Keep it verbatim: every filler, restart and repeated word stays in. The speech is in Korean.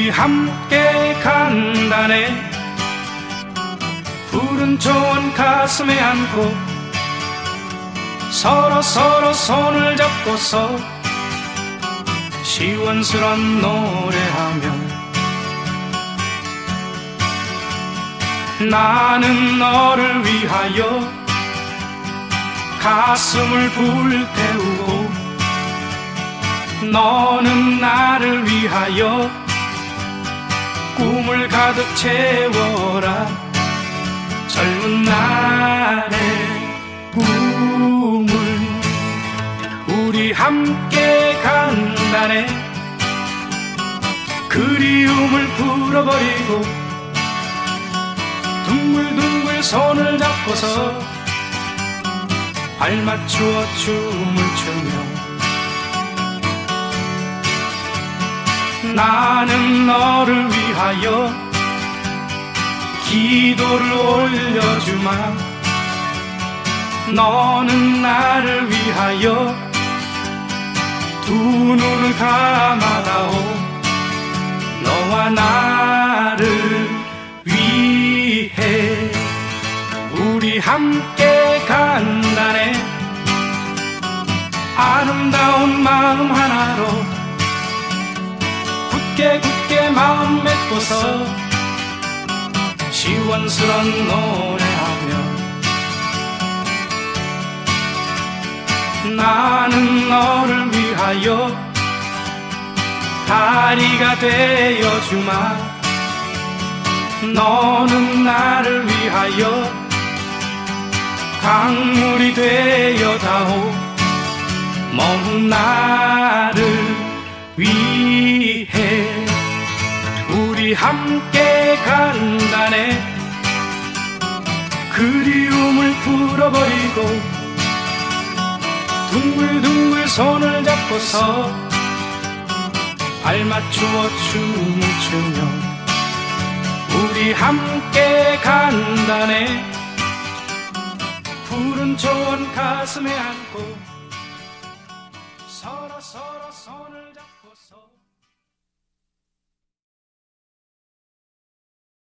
우리 함께 간다네. 푸른 초원 가슴에 안고 서로 서로 손을 잡고서 시원스런 노래하며 나는 너를 위하여 가슴을 불태우고 너는 나를 위하여 꿈을 가득 채워라. 젊은 날의 꿈을 우리 함께 간다네. 그리움을 풀어버리고 둥글둥글 손을 잡고서 발맞추어 춤을 추며 나는 너를 위하여 기도를 올려주마. 너는 나를 위하여 두 눈을 감아다오. 너와 나를 위해 우리 함께 간다네. 아름다운 마음 하나로 굳게 굳게 마음 맺고서 시원스런 노래하며 나는 너를 위하여 다리가 되어주마. 너는 나를 위하여 강물이 되어다오. 먼 나를 위해 우리 함께 간다네. 그리움을 풀어버리고 둥글둥글 손을 잡고서 발맞추어 춤을 추며 우리 함께 간다네. 푸른 초원 가슴에 안고 서로 서로 손을 잡고서